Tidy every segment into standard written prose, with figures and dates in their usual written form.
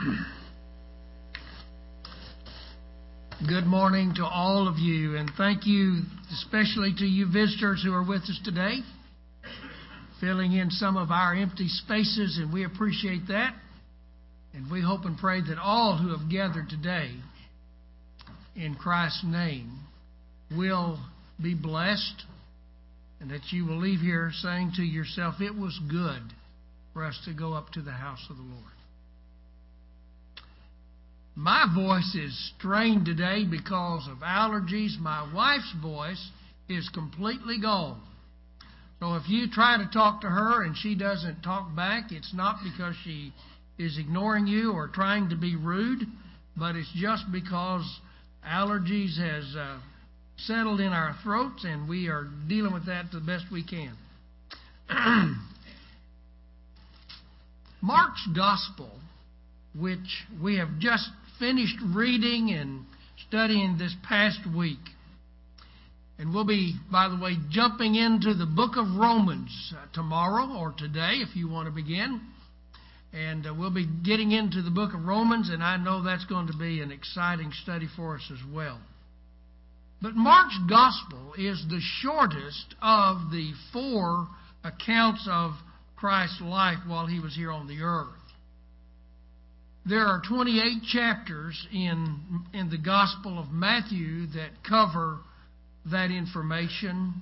Good morning to all of you, and thank you especially to you visitors who are with us today, filling in some of our empty spaces, and we appreciate that. And we hope and pray that all who have gathered today in Christ's name will be blessed, and that you will leave here saying to yourself, it was good for us to go up to the house of the Lord. My voice is strained today because of allergies. My wife's voice is completely gone. So if you try to talk to her and she doesn't talk back, it's not because she is ignoring you or trying to be rude, but it's just because allergies has settled in our throats, and we are dealing with that the best we can. Mark's Gospel, which we have just finished reading and studying this past week. And we'll be, by the way, jumping into the book of Romans tomorrow or today if you want to begin. And we'll be getting into the book of Romans, and I know that's going to be an exciting study for us as well. But Mark's Gospel is the shortest of the 4 accounts of Christ's life while he was here on the earth. There are 28 chapters in the Gospel of Matthew that cover that information.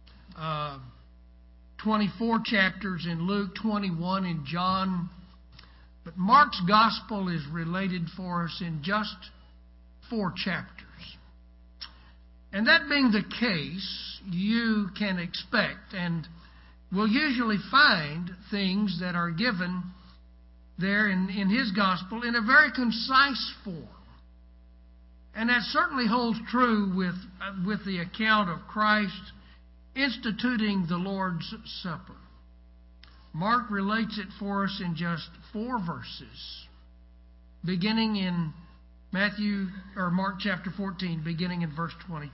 24 chapters in Luke, 21 in John. But Mark's Gospel is related for us in just 4 chapters. And that being the case, you can expect and will usually find things that are given there in his Gospel in a very concise form. And that certainly holds true with the account of Christ instituting the Lord's Supper. Mark relates it for us in just 4 verses, beginning in Mark chapter 14, beginning in verse 22.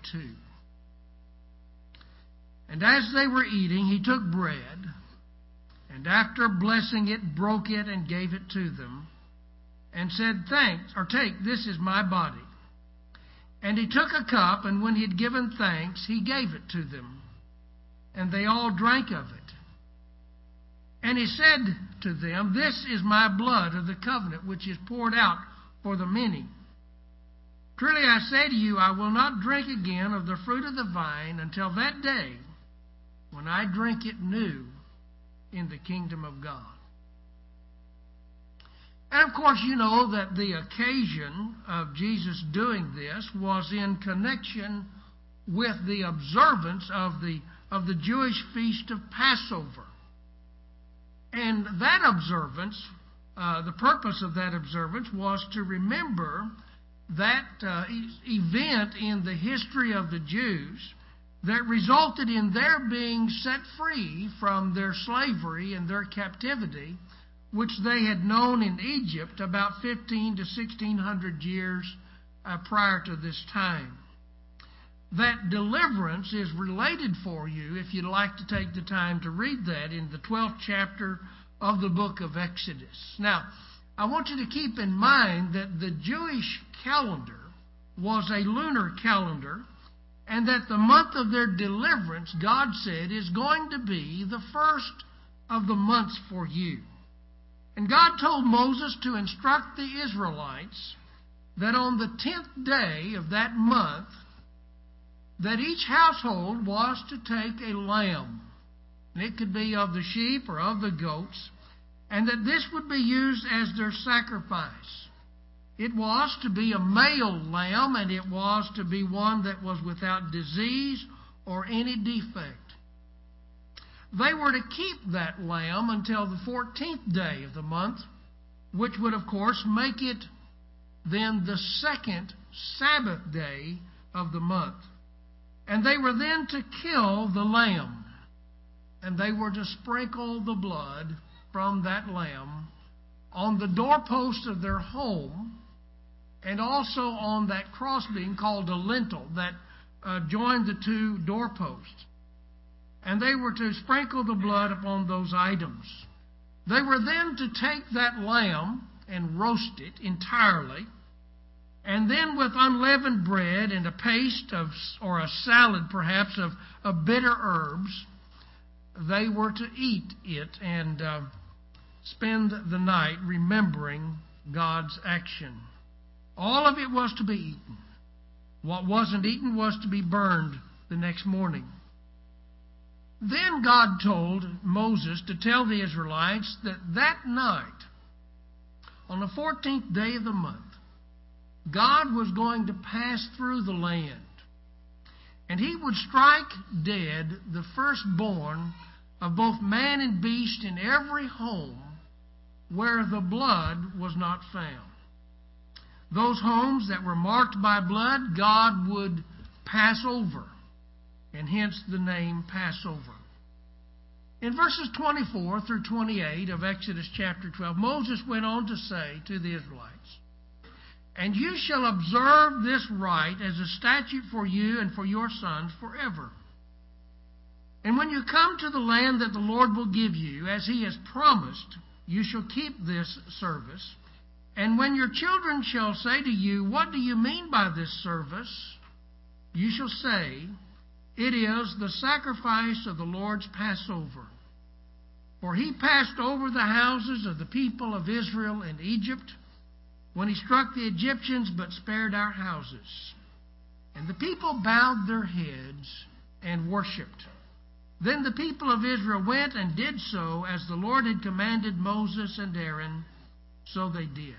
And as they were eating, he took bread, and after blessing it, broke it and gave it to them, and said, Take, this is my body. And he took a cup, and when he had given thanks, he gave it to them. And they all drank of it. And he said to them, This is my blood of the covenant, which is poured out for the many. Truly I say to you, I will not drink again of the fruit of the vine until that day when I drink it new in the kingdom of God. And of course, you know that the occasion of Jesus doing this was in connection with the observance of the Jewish feast of Passover. And that observance, the purpose of that observance was to remember that event in the history of the Jews that resulted in their being set free from their slavery and their captivity, which they had known in Egypt about 15 to 1600 years prior to this time. That deliverance is related for you, if you'd like to take the time to read that, in the 12th chapter of the book of Exodus. Now, I want you to keep in mind that the Jewish calendar was a lunar calendar, and that the month of their deliverance, God said, is going to be the first of the months for you. And God told Moses to instruct the Israelites that on the 10th day of that month, that each household was to take a lamb. And it could be of the sheep or of the goats, and that this would be used as their sacrifice. It was to be a male lamb, and it was to be one that was without disease or any defect. They were to keep that lamb until the 14th day of the month, which would, of course, make it then the second Sabbath day of the month. And they were then to kill the lamb, and they were to sprinkle the blood from that lamb on the doorpost of their home, and also on that crossbeam called a lintel that joined the 2 doorposts. And they were to sprinkle the blood upon those items. They were then to take that lamb and roast it entirely. And then with unleavened bread and a paste of, or a salad perhaps, of bitter herbs, they were to eat it and spend the night remembering God's action. All of it was to be eaten. What wasn't eaten was to be burned the next morning. Then God told Moses to tell the Israelites that that night, on the 14th day of the month, God was going to pass through the land, and He would strike dead the firstborn of both man and beast in every home where the blood was not found. Those homes that were marked by blood, God would pass over, and hence the name Passover. In verses 24 through 28 of Exodus chapter 12, Moses went on to say to the Israelites, "And you shall observe this rite as a statute for you and for your sons forever. And when you come to the land that the Lord will give you, as He has promised, you shall keep this service. And when your children shall say to you, 'What do you mean by this service?' you shall say, 'It is the sacrifice of the Lord's Passover. For He passed over the houses of the people of Israel in Egypt, when He struck the Egyptians, but spared our houses.' And the people bowed their heads and worshipped. Then the people of Israel went and did so as the Lord had commanded Moses and Aaron, so they did."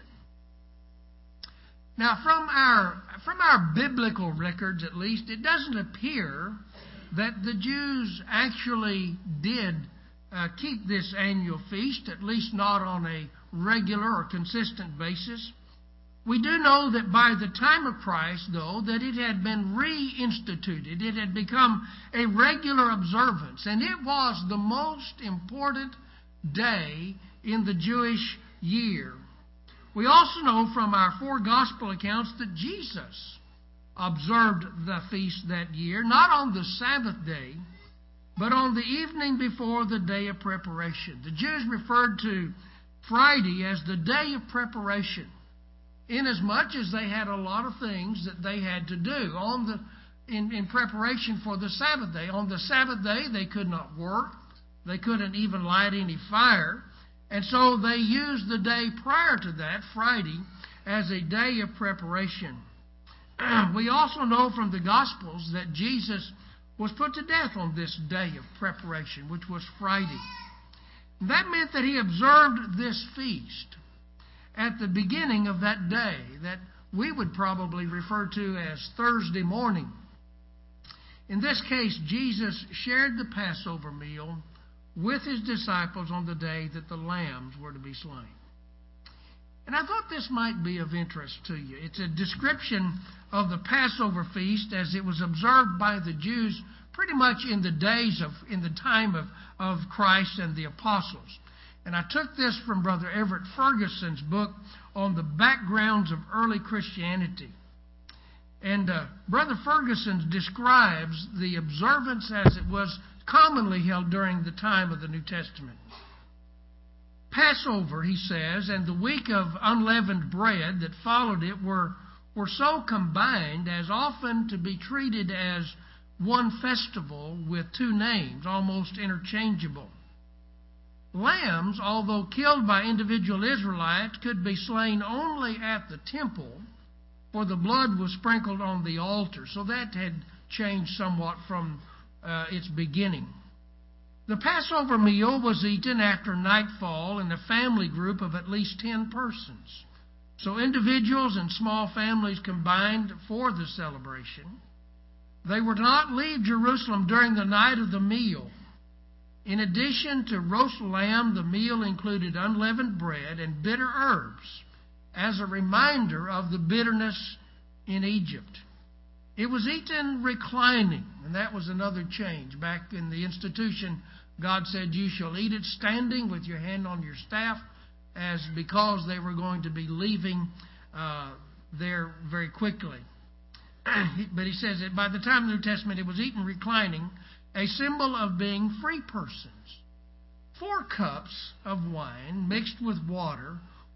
Now, from our biblical records, at least, it doesn't appear that the Jews actually did keep this annual feast, at least not on a regular or consistent basis. We do know that by the time of Christ, though, that it had been reinstituted. It had become a regular observance, and it was the most important day in the Jewish year. We also know from our 4 gospel accounts that Jesus observed the feast that year, not on the Sabbath day, but on the evening before the day of preparation. The Jews referred to Friday as the day of preparation, inasmuch as they had a lot of things that they had to do in preparation for the Sabbath day. On the Sabbath day, they could not work. They couldn't even light any fire. And so they used the day prior to that, Friday, as a day of preparation. We also know from the Gospels that Jesus was put to death on this day of preparation, which was Friday. That meant that He observed this feast at the beginning of that day that we would probably refer to as Thursday morning. In this case, Jesus shared the Passover meal with His disciples on the day that the lambs were to be slain. And I thought this might be of interest to you. It's a description of the Passover feast as it was observed by the Jews pretty much in the time of Christ and the apostles. And I took this from Brother Everett Ferguson's book on the backgrounds of early Christianity. And Brother Ferguson describes the observance as it was commonly held during the time of the New Testament. Passover, he says, and the week of unleavened bread that followed it were so combined as often to be treated as one festival with 2 names, almost interchangeable. Lambs, although killed by individual Israelites, could be slain only at the temple, for the blood was sprinkled on the altar. So that had changed somewhat from its beginning. The Passover meal was eaten after nightfall in a family group of at least 10 persons. So individuals and small families combined for the celebration. They were to not leave Jerusalem during the night of the meal. In addition to roast lamb, the meal included unleavened bread and bitter herbs as a reminder of the bitterness in Egypt. It was eaten reclining, and that was another change. Back in the institution, God said, "You shall eat it standing with your hand on your staff," as because they were going to be leaving there very quickly. But he says that by the time of the New Testament, it was eaten reclining, a symbol of being free persons. 4 cups of wine mixed with water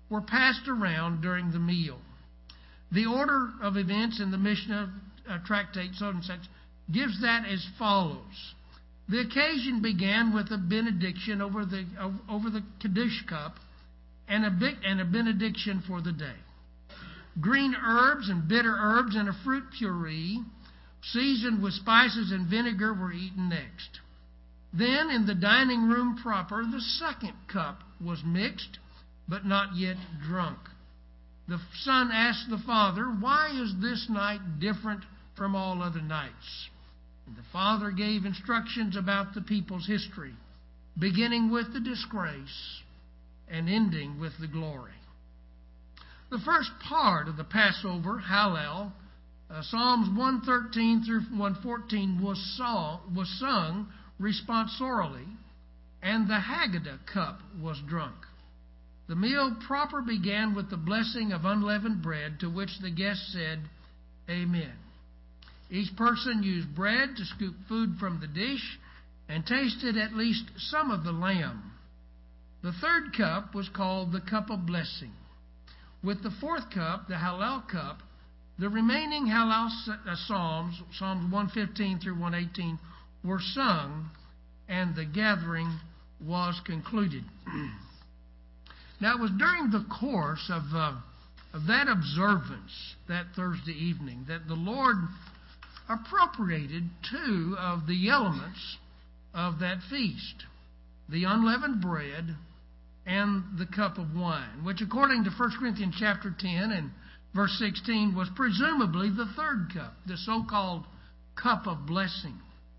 were passed around during the meal. The order of events in the Mishnah tractate, so and such, gives that as follows. The occasion began with a benediction over the Kaddish cup and a benediction for the day. Green herbs and bitter herbs and a fruit puree seasoned with spices and vinegar were eaten next. Then, in the dining room proper, the second cup was mixed, but not yet drunk. The son asked the father, "Why is this night different from all other nights?" And the father gave instructions about the people's history, beginning with the disgrace and ending with the glory. The first part of the Passover, Hallel, Psalms 113 through 114, was sung responsorily, and the Haggadah cup was drunk. The meal proper began with the blessing of unleavened bread, to which the guests said, "Amen." Each person used bread to scoop food from the dish and tasted at least some of the lamb. The third cup was called the cup of blessing. With the fourth cup, the Hallel cup, the remaining Hallel Psalms 115 through 118, were sung, and the gathering was concluded. Now, it was during the course of that observance that Thursday evening that the Lord appropriated two of the elements of that feast, the unleavened bread and the cup of wine, which, according to 1 Corinthians chapter 10 and verse 16, was presumably the third cup, the so-called cup of blessing.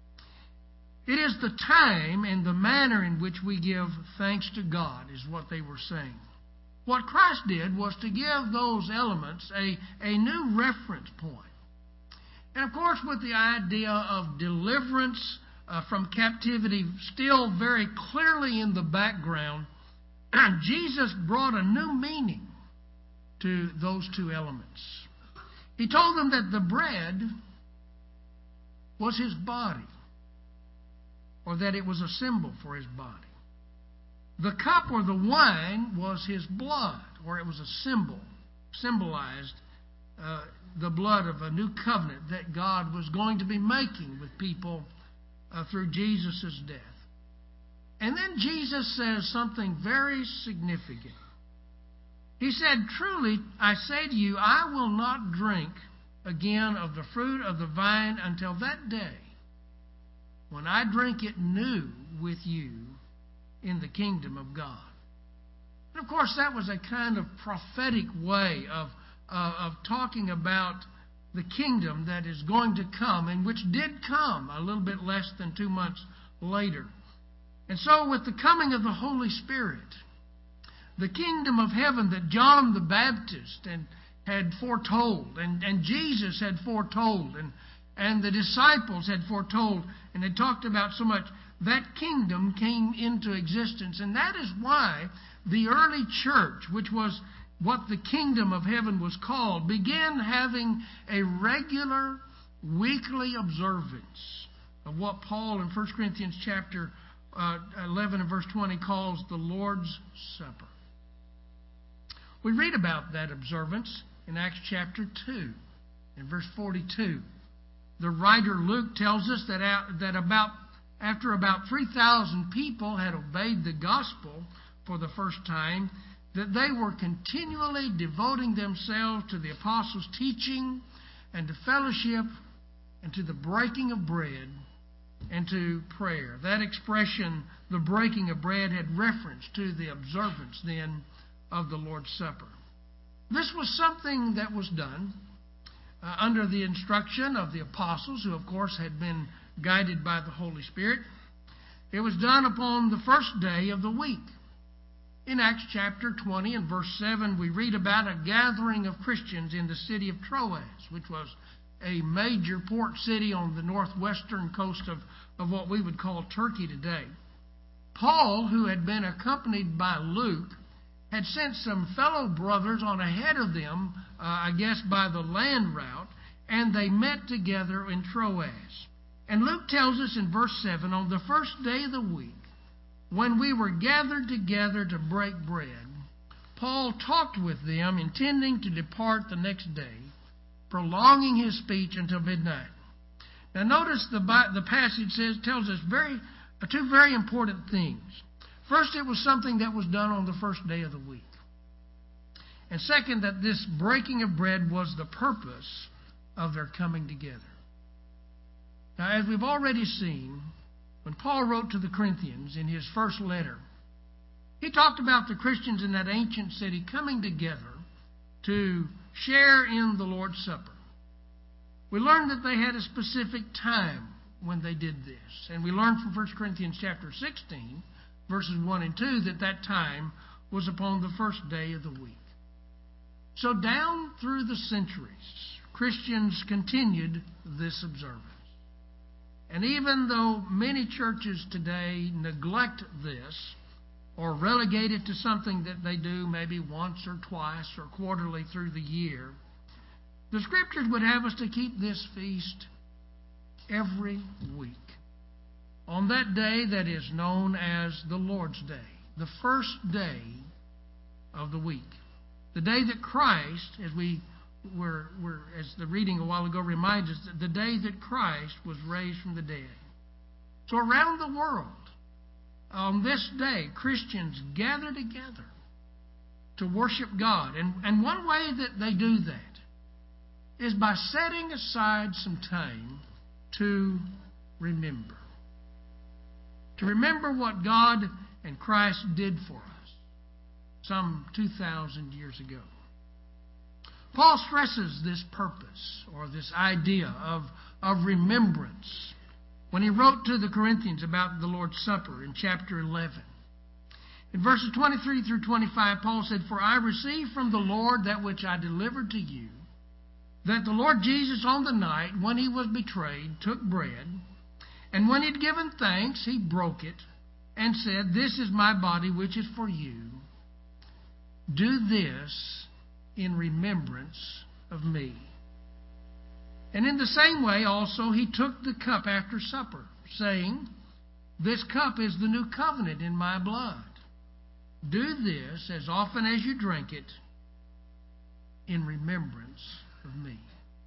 It is the time and the manner in which we give thanks to God, is what they were saying. What Christ did was to give those elements a new reference point. And of course, with the idea of deliverance from captivity still very clearly in the background, Jesus brought a new meaning to those two elements. He told them that the bread was His body, or that it was a symbol for His body. The cup or the wine was His blood, or it was a symbol, symbolized the blood of a new covenant that God was going to be making with people through Jesus' death. And then Jesus says something very significant. He said, "Truly, I say to you, I will not drink again of the fruit of the vine until that day when I drink it new with you in the kingdom of God." And of course, that was a kind of prophetic way of talking about the kingdom that is going to come, and which did come a little bit less than 2 months later. And so, with the coming of the Holy Spirit, the kingdom of heaven that John the Baptist had foretold, and Jesus had foretold, and the disciples had foretold, and had talked about so much, that kingdom came into existence. And that is why the early church, which was what the kingdom of heaven was called, began having a regular weekly observance of what Paul in 1 Corinthians chapter 11 and verse 20 calls the Lord's Supper. We read about that observance in Acts chapter 2, in verse 42. The writer Luke tells us that after about 3,000 people had obeyed the gospel for the first time, that they were continually devoting themselves to the apostles' teaching and to fellowship and to the breaking of bread and to prayer. That expression, the breaking of bread, had reference to the observance then of the Lord's Supper. This was something that was done under the instruction of the apostles, who of course had been guided by the Holy Spirit. It was done upon the first day of the week. In Acts chapter 20 and verse 7, we read about a gathering of Christians in the city of Troas, which was a major port city on the northwestern coast of what we would call Turkey today. Paul, who had been accompanied by Luke, had sent some fellow brothers on ahead of them, I guess by the land route, and they met together in Troas. And Luke tells us in verse 7, on the first day of the week, when we were gathered together to break bread, Paul talked with them, intending to depart the next day, prolonging his speech until midnight. Now notice the passage tells us two very important things. First, it was something that was done on the first day of the week. And second, that this breaking of bread was the purpose of their coming together. Now, as we've already seen, when Paul wrote to the Corinthians in his first letter, he talked about the Christians in that ancient city coming together to share in the Lord's Supper. We learned that they had a specific time when they did this. And we learned from 1 Corinthians chapter 16, verses 1 and 2, that time was upon the first day of the week. So down through the centuries, Christians continued this observance. And even though many churches today neglect this or relegate it to something that they do maybe once or twice or quarterly through the year, the Scriptures would have us to keep this feast every week. On that day that is known as the Lord's Day, the first day of the week. The day that Christ, as the reading a while ago reminds us, the day that Christ was raised from the dead. So around the world, on this day, Christians gather together to worship God. And one way that they do that is by setting aside some time to remember. To remember what God and Christ did for us some 2,000 years ago. Paul stresses this purpose or this idea of remembrance when he wrote to the Corinthians about the Lord's Supper in chapter 11. In verses 23 through 25, Paul said, "For I received from the Lord that which I delivered to you, that the Lord Jesus on the night when he was betrayed took bread, and when he had given thanks, he broke it, and said, 'This is my body which is for you. Do this in remembrance of me.' And in the same way also he took the cup after supper, saying, 'This cup is the new covenant in my blood. Do this as often as you drink it in remembrance of me.'"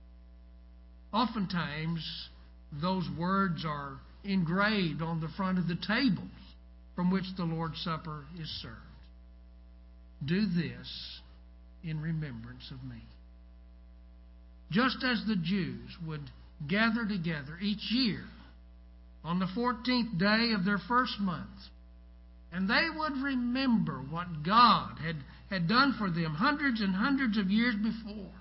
Oftentimes, those words are engraved on the front of the tables from which the Lord's Supper is served. Do this in remembrance of me. Just as the Jews would gather together each year on the 14th day of their first month, and they would remember what God had done for them hundreds and hundreds of years before.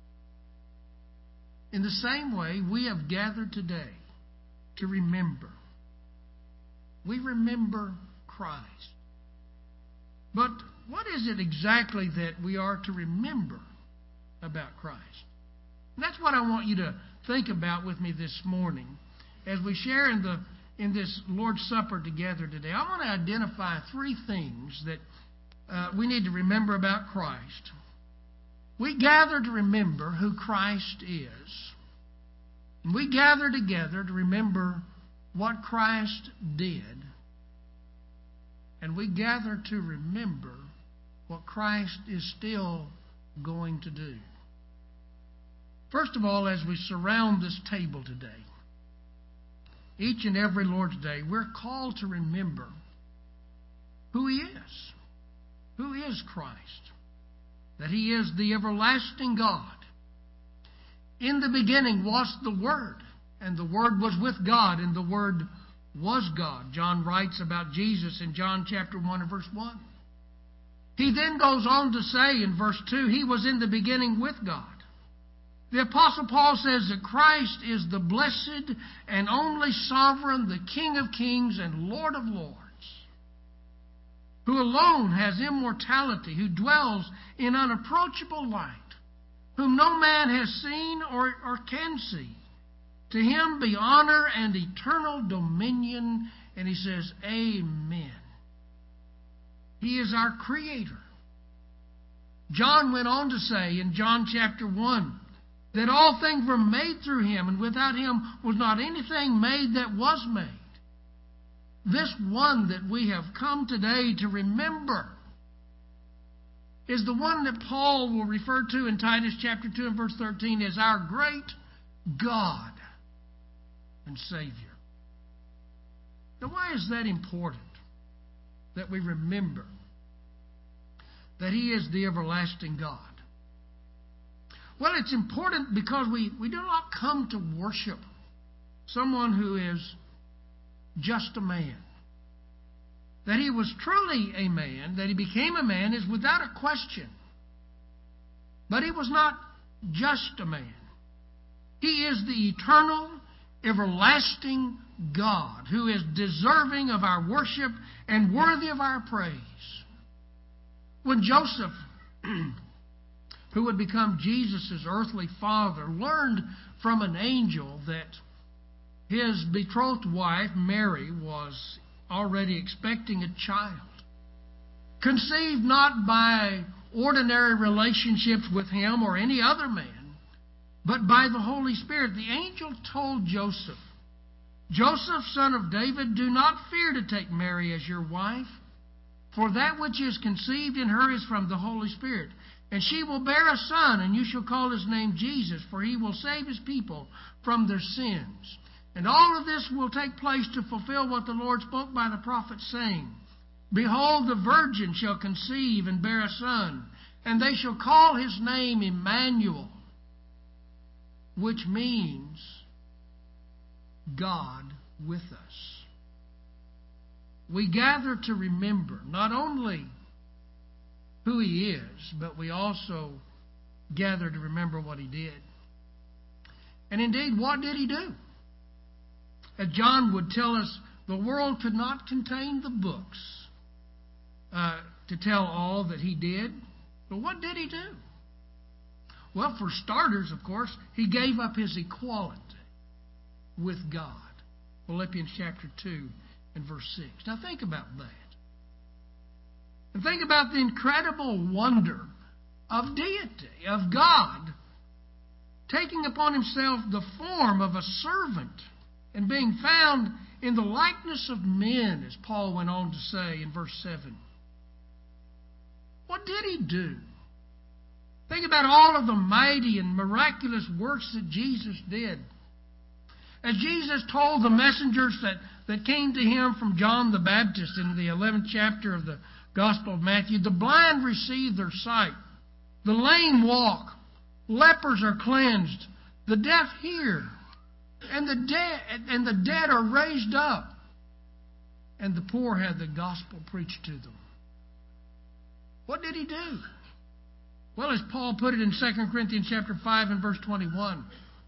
In the same way, we have gathered today to remember. We remember Christ. But what is it exactly that we are to remember about Christ? And that's what I want you to think about with me this morning as we share in this Lord's Supper together today. I want to identify three things that we need to remember about Christ. We gather to remember who Christ is. And we gather together to remember what Christ did. And we gather to remember what Christ is still going to do. First of all, as we surround this table today, each and every Lord's Day, we're called to remember who He is. Who is Christ? That He is the everlasting God. In the beginning was the Word, and the Word was with God, and the Word was God. John writes about Jesus in John chapter 1 and verse 1. He then goes on to say in verse 2, He was in the beginning with God. The Apostle Paul says that Christ is the blessed and only sovereign, the King of kings and Lord of lords, who alone has immortality, who dwells in unapproachable light, whom no man has seen or can see. To Him be honor and eternal dominion. And he says, Amen. He is our Creator. John went on to say in John chapter 1, that all things were made through Him, and without Him was not anything made that was made. This one that we have come today to remember is the one that Paul will refer to in Titus chapter 2 and verse 13 as our great God and Savior. Now, why is that important that we remember that He is the everlasting God? Well, it's important because we do not come to worship someone who is just a man. That He was truly a man, that He became a man, is without a question. But He was not just a man. He is the eternal, everlasting God who is deserving of our worship and worthy of our praise. When Joseph, who would become Jesus' earthly father, learned from an angel that his betrothed wife, Mary, was already expecting a child, conceived not by ordinary relationships with him or any other man, but by the Holy Spirit, the angel told Joseph, "Joseph, son of David, do not fear to take Mary as your wife, for that which is conceived in her is from the Holy Spirit. And she will bear a son, and you shall call his name Jesus, for he will save his people from their sins. And all of this will take place to fulfill what the Lord spoke by the prophet, saying, Behold, the virgin shall conceive and bear a son, and they shall call his name Emmanuel, which means God with us." We gather to remember not only who He is, but we also gather to remember what He did. And indeed, what did He do? As John would tell us, the world could not contain the books to tell all that He did. But what did He do? Well, for starters, of course, He gave up His equality with God. Philippians chapter 2 and verse 6. Now think about that. And think about the incredible wonder of deity, of God, taking upon Himself the form of a servant and being found in the likeness of men, as Paul went on to say in verse 7. What did He do? Think about all of the mighty and miraculous works that Jesus did. As Jesus told the messengers that came to Him from John the Baptist in the 11th chapter of the Gospel of Matthew, the blind receive their sight, the lame walk, lepers are cleansed, the deaf hear, and the dead are raised up, and the poor have the gospel preached to them. What did He do? Well, as Paul put it in 2 Corinthians chapter 5 and verse 21,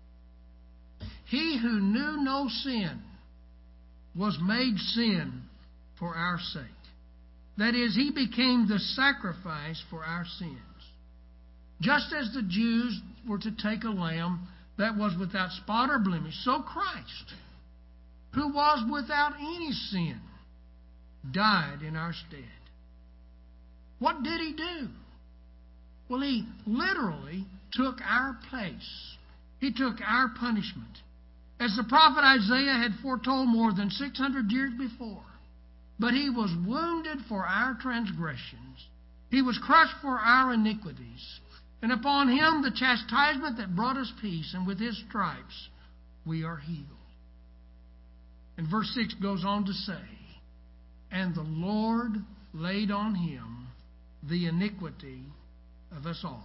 He who knew no sin was made sin for our sake. That is, He became the sacrifice for our sins. Just as the Jews were to take a lamb that was without spot or blemish, so Christ, who was without any sin, died in our stead. What did He do? Well, He literally took our place. He took our punishment. As the prophet Isaiah had foretold more than 600 years before. But He was wounded for our transgressions. He was crushed for our iniquities. And upon Him the chastisement that brought us peace, and with His stripes we are healed. And verse 6 goes on to say, And the Lord laid on Him the iniquity of us all.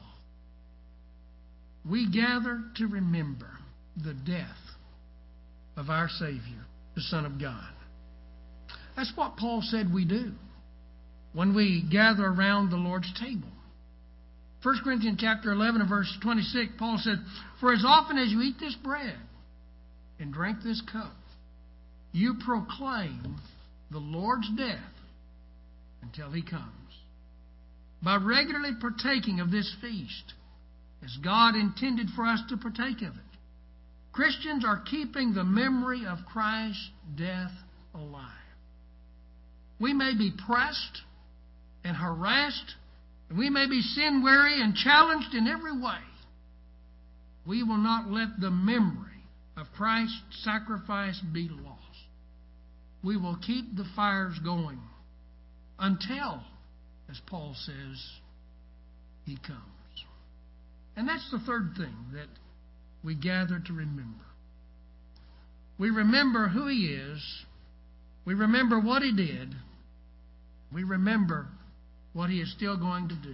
We gather to remember the death of our Savior, the Son of God. That's what Paul said we do when we gather around the Lord's table. 1 Corinthians chapter 11 and verse 26, Paul said, For as often as you eat this bread and drink this cup, you proclaim the Lord's death until He comes. By regularly partaking of this feast, as God intended for us to partake of it, Christians are keeping the memory of Christ's death alive. We may be pressed and harassed, and we may be sin-weary and challenged in every way. We will not let the memory of Christ's sacrifice be lost. We will keep the fires going until, as Paul says, He comes. And that's the third thing that we gather to remember. We remember who He is. We remember what He did. We remember what He is still going to do.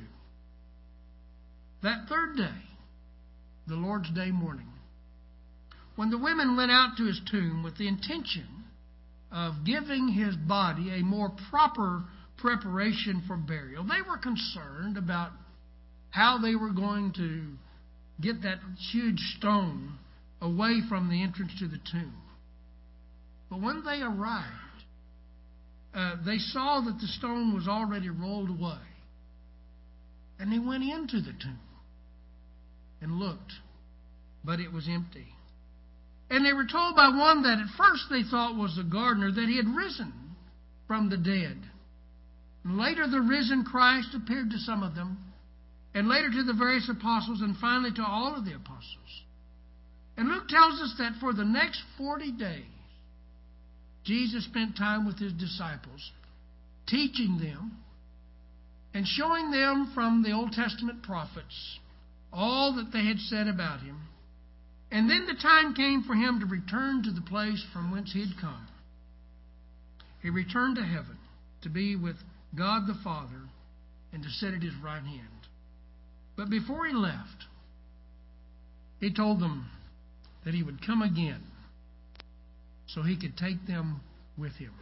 That third day, the Lord's Day morning, when the women went out to His tomb with the intention of giving His body a more proper preparation for burial, they were concerned about how they were going to get that huge stone away from the entrance to the tomb. But when they arrived, they saw that the stone was already rolled away. And they went into the tomb and looked, but it was empty. And they were told by one that at first they thought was the gardener that he had risen from the dead. And later the risen Christ appeared to some of them, and later to the various apostles, and finally to all of the apostles. And Luke tells us that for the next 40 days, Jesus spent time with His disciples, teaching them and showing them from the Old Testament prophets all that they had said about Him. And then the time came for Him to return to the place from whence He had come. He returned to heaven to be with God the Father and to sit at His right hand. But before He left, He told them that He would come again so He could take them with Him.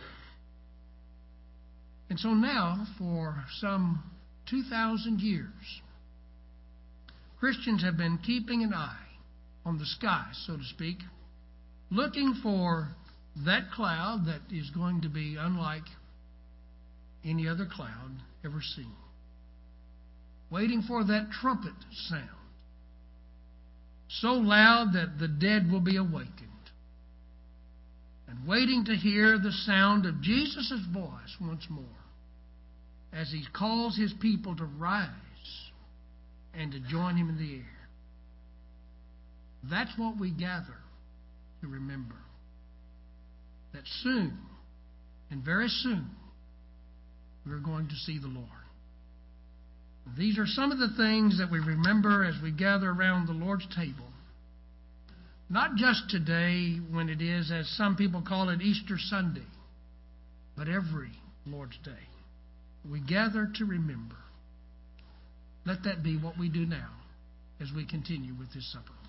And so now, for some 2,000 years, Christians have been keeping an eye on the sky, so to speak, looking for that cloud that is going to be unlike any other cloud ever seen. Waiting for that trumpet sound, so loud that the dead will be awakened. And waiting to hear the sound of Jesus' voice once more as He calls His people to rise and to join Him in the air. That's what we gather to remember. That soon, and very soon, we're going to see the Lord. These are some of the things that we remember as we gather around the Lord's table. Not just today when it is, as some people call it, Easter Sunday, but every Lord's Day. We gather to remember. Let that be what we do now as we continue with this supper.